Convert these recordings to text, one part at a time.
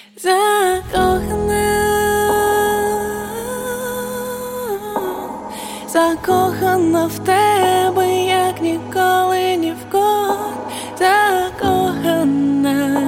Закохана в тебе, як ніколи ні в кого. Закохана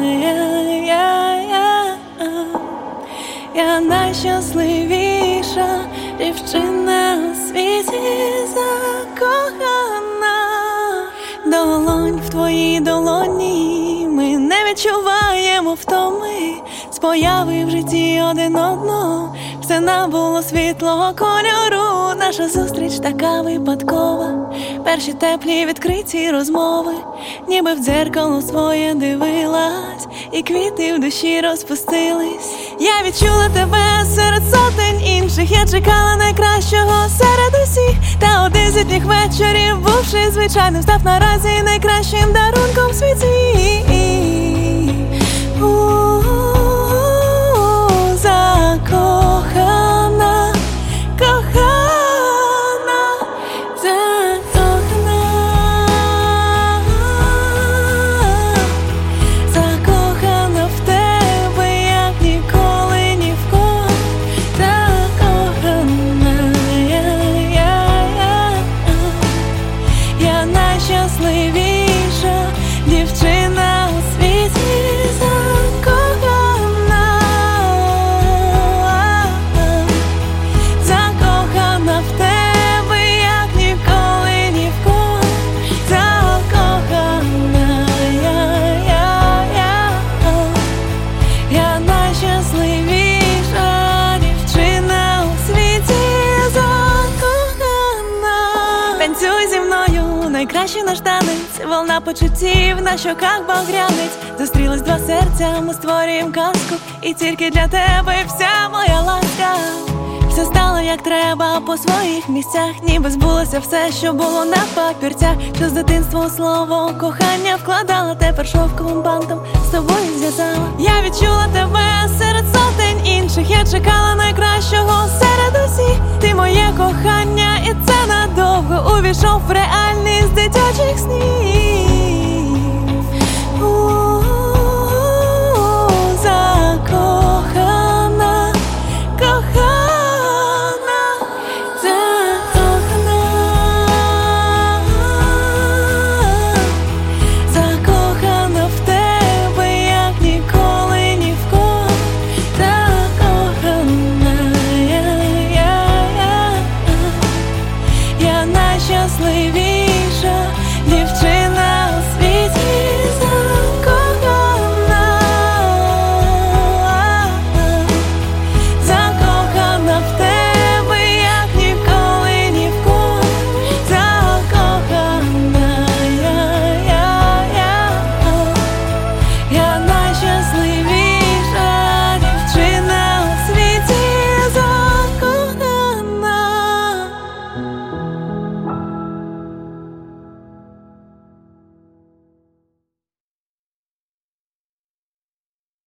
я найщасливіша дівчина у світі. Закохана. Долонь в твоїй долоні, ми не відчуваємо втоми. З появи в житті один одного все набуло світлого кольору. Наша зустріч така випадкова, перші теплі відкриті розмови, ніби в дзеркало своє дивилась, і квіти в душі розпустились. Я відчула тебе серед сотень інших, я чекала найкращого серед усіх. Та один з літніх вечорів, бувши звичайним, став наразі найкращим дарунком в світі. Закохана, кохана, закохана, закохана в тебе, як ніколи ні в кого. Закохана я найщасливіша дівчина у світі. Танцюй зі мною, найкращий наш танець, волна почуттів на щоках багрянець. Зустрілись два серця, ми створюємо казку, і тільки для тебе вся моя ласка. Все стало як треба по своїх місцях, ніби збулося все, що було на папірцях. Що з дитинства у слово кохання вкладала, тепер шовковим бантом з тобою зв'язала. Я відчула тебе серед сотень інших, я чекала найкращого серед усіх. Ти моє кохання, і це надовго увійшов в реальність дитячих снів.